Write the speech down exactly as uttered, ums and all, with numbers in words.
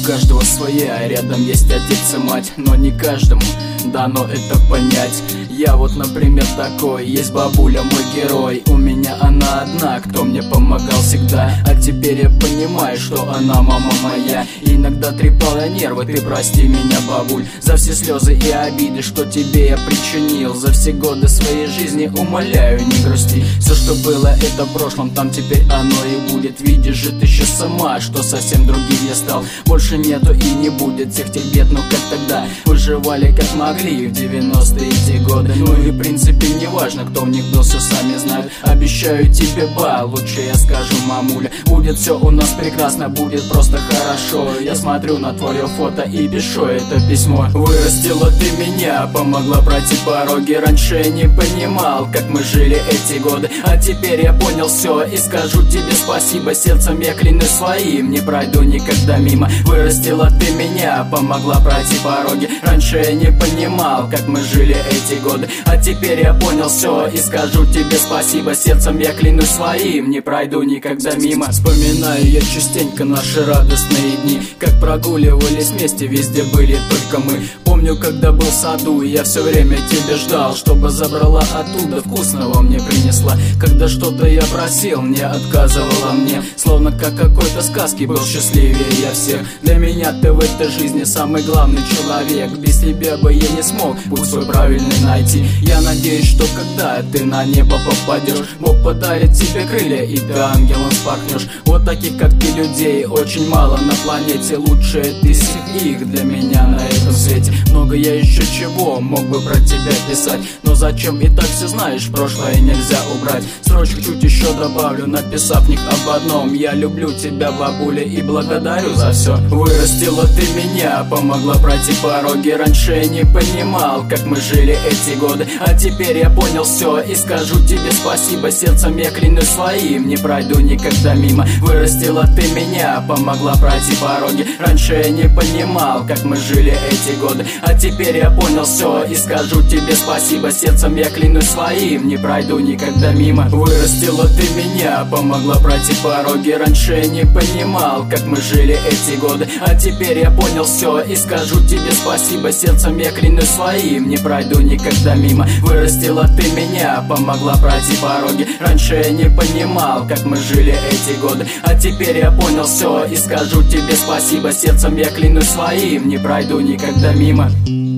у каждого своя, рядом есть отец и мать, но не каждому дано это понять. Я вот, например, такой, есть бабуля, мой герой. У меня она одна, кто мне помогал всегда. А теперь я понимаю, что она мама моя. Иногда трепала нервы, ты прости меня, бабуль, за все слезы и обиды, что тебе я причинил. За все годы своей жизни умоляю, не грусти. Все, что было, это в прошлом, там теперь оно и будет. Видишь же ты сейчас сама, что совсем другим я стал. Больше нету и не будет всех тех бед, ну как тогда выживали как могли в девяностые те годы. Ну и в принципе не важно, кто в них был, все сами знают. Обещаю тебе, ба, лучше я скажу, мамуля, будет все у нас прекрасно, будет просто хорошо. Я смотрю на твое фото и пишу это письмо. Вырастила ты меня, помогла пройти пороги. Раньше я не понимал, как мы жили эти годы, а теперь я понял все и скажу тебе спасибо. Сердцем я клянусь своим, не пройду никогда мимо. Вырастила ты меня, помогла пройти пороги. Раньше я не понимал, как мы жили эти годы, а теперь я понял все и скажу тебе спасибо. Сердцем я клянусь своим, не пройду никогда мимо. Вспоминаю я частенько наши радостные дни, как прогуливались вместе, везде были только мы. Помню, когда был в саду, я все время тебя ждал, чтобы забрала оттуда, вкусного мне принесла. Когда что-то я просил, не отказывала мне, словно как какой-то сказки был счастливее я всех. Для меня ты в этой жизни самый главный человек, без тебя бы я не смог путь свой правильный найти. Я надеюсь, что когда ты на небо попадешь, Бог подарит тебе крылья и ты ангелом вспорхнешь. Вот таких как ты людей очень мало на планете, лучшие тысяч их для меня на этом свете. Много я еще чего мог бы про тебя писать, но зачем, и так все знаешь, прошлое нельзя убрать. Строчку чуть еще добавлю, написав в них об одном: я люблю тебя, бабуля, и благодарю за все. Вырастила ты меня, помогла пройти пороги. Раньше я не понимал, как мы жили эти годы, а теперь я понял все и скажу тебе спасибо. Сердцем я клянусь своим, не пройду никогда мимо. Вырастила ты меня, помогла пройти пороги. Раньше я не понимал, как мы жили эти годы, а теперь я понял все и скажу тебе спасибо. Сердцем я клянусь своим, не пройду никогда мимо. Вырастила ты меня, помогла пройти пороги. Раньше я не понимал, как мы жили эти годы, а теперь я понял все и скажу тебе спасибо. Сердцем я клянусь своим, не пройду никогда мимо. Вырастила ты меня, помогла пройти пороги. Раньше я не понимал, как мы жили эти годы, а теперь я понял все и скажу тебе спасибо. Сердцем я клянусь своим, не пройду никогда мимо.